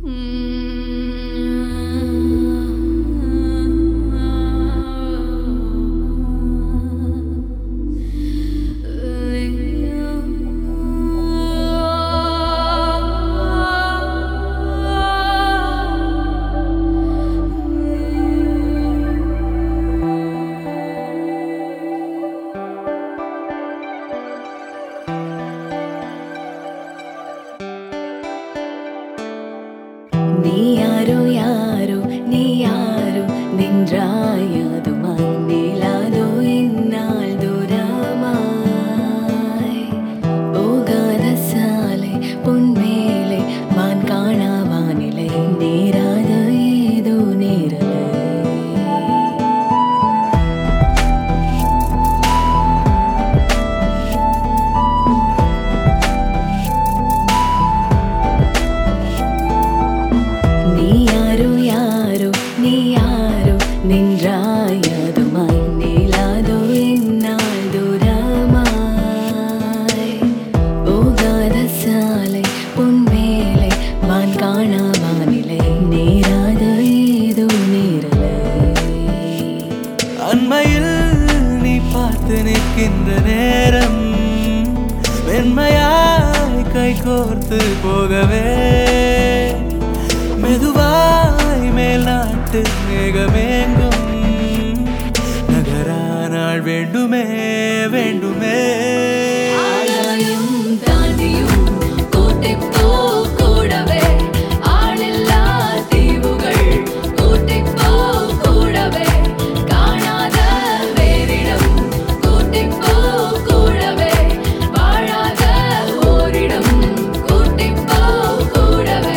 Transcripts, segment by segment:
நீ யாரோ யாரோ நீ யாரோ நின்றாயதுமாய் நீளாதோ இந்நாள் தூரமாய் போகாத சாலை பொன்மேலை வான் காணா வானிலை நேராத ஏதோ நேரலை நின்றாயதுமாய் நீளாதோ இந்நாள் தூரமாய் போகாத சாலை பொன்மேலை வான் காணா வானிலை நேராத ஏதோ நேரலை அண்மையில் நீ பார்த்து நிற்கின்ற நேரம் வெண்மையாய் கை கோர்த்து போகவே மெதுவாய் மேல் நாட்டு மேகமேங்கும் நகரானாள் வேண்டுமே வேண்டுமே ஆலயம் தாண்டியும் கோட்டை போ கூடவே ஆளில்லா தீவுகள் கோட்டை போ கூடவே காணாத வேறிடம் கோட்டை போ கூடவே வாழாத ஓரிடம் கோட்டை போ கூடவே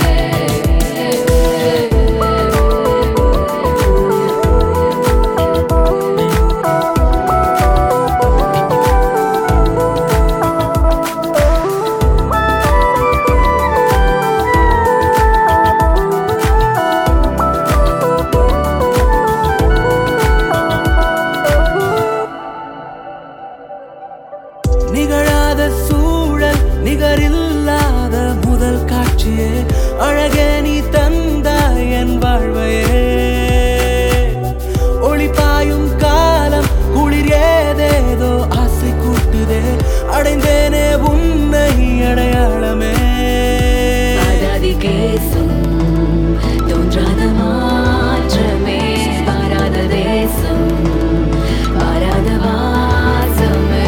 நிகழாத சூழல் நிகரில்லாத முதல் காட்சியே அழகே நீ தந்தாய் என் வாழ்வையே ஒளி பாயும் காலம் குளிர் ஏதேதோ ஆசை கூட்டுதே அடைந்தேனே உன்னை அடையாளமே பாதாதி கேசும் தோன்றாத மாற்றமே பாராத தேசம் பாராத வாசமே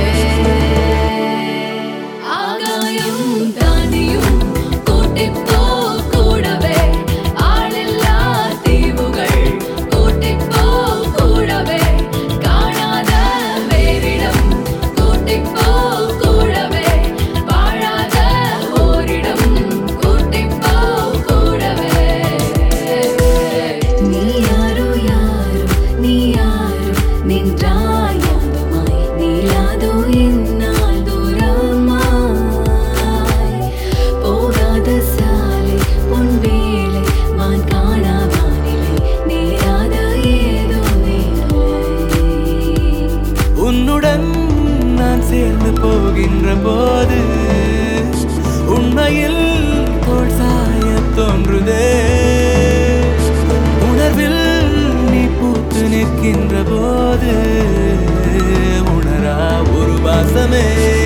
ஆகாயம் தாண்டியும் கோட்டை போ கூடவே ஆளில்லா தீவுகள் கோட்டை போ கூடவே காணாத வேறிடம் கோட்டை போ கூடவே வாழாத ஓரிடம் கோட்டை போ கூடவே நீ யாரோ யாரோ நீ யாரோ நின்றாயதுமாய் நீளாதோ இந்நாள் தூரமாய் போகாத சாலை பொன்வேலை வான் காணா வானிலை நேராத ஏதோ நேரலை உன்னுடன் நான் சேர்ந்து போகின்ற போது உண்மையில் தோள் சாய தோன்றுதே உணர்வில் நீ பூத்து நிற்கின்ற போது உணரா ஒரு வாசமே